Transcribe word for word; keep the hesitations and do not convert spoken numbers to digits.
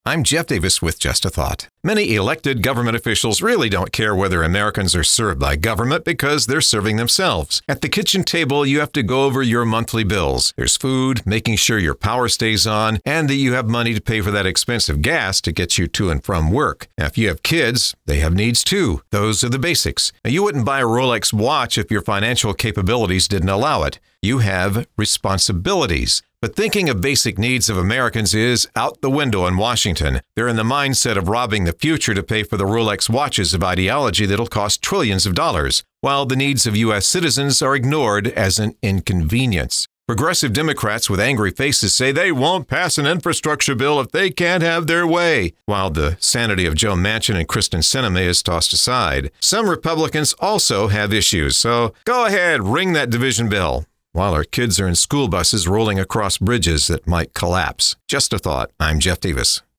I'm Jeff Davis with Just a Thought. Many elected government officials really don't care whether Americans are served by government because they're serving themselves. At the kitchen table, you have to go over your monthly bills. There's food, making sure your power stays on, and that you have money to pay for that expensive gas to get you to and from work. Now, if you have kids, they have needs too. Those are the basics. Now, you wouldn't buy a Rolex watch if your financial capabilities didn't allow it. You have responsibilities. But thinking of basic needs of Americans is out the window in Washington. They're in the mindset of robbing the future to pay for the Rolex watches of ideology that'll cost trillions of dollars, while the needs of U S citizens are ignored as an inconvenience. Progressive Democrats with angry faces say they won't pass an infrastructure bill if they can't have their way, while the sanity of Joe Manchin and Kristen Sinema is tossed aside. Some Republicans also have issues, so go ahead, ring that division bell, while our kids are in school buses rolling across bridges that might collapse. Just a thought. I'm Jeff Davis.